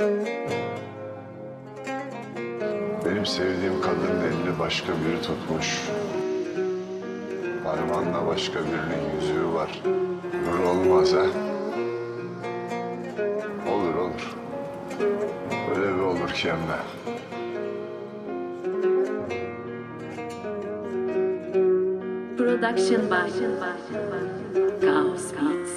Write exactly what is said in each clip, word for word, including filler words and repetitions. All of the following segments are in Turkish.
Benim sevdiğim kadının elini başka biri tutmuş. Parmağında başka birinin yüzüğü var. Nur olmaz ha? Olur olur. Öyle bir olur ki hem de. Production by Chaos Beats.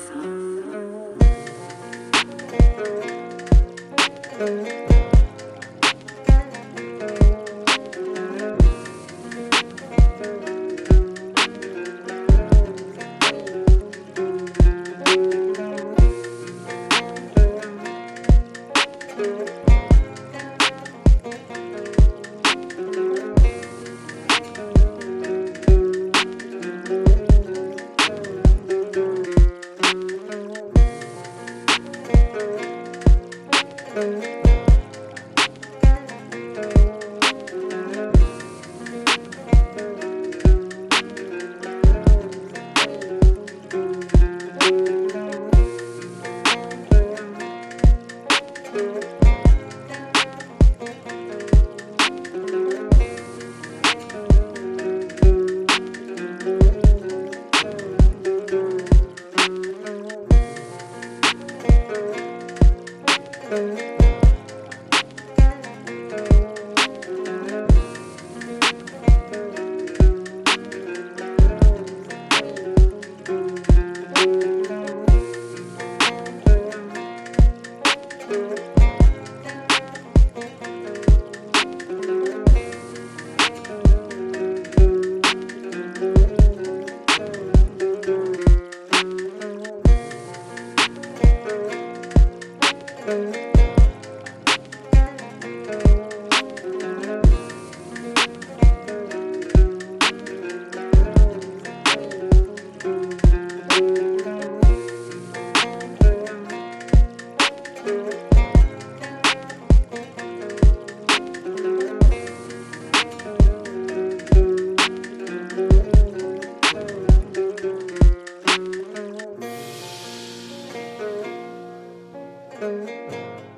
Thank you.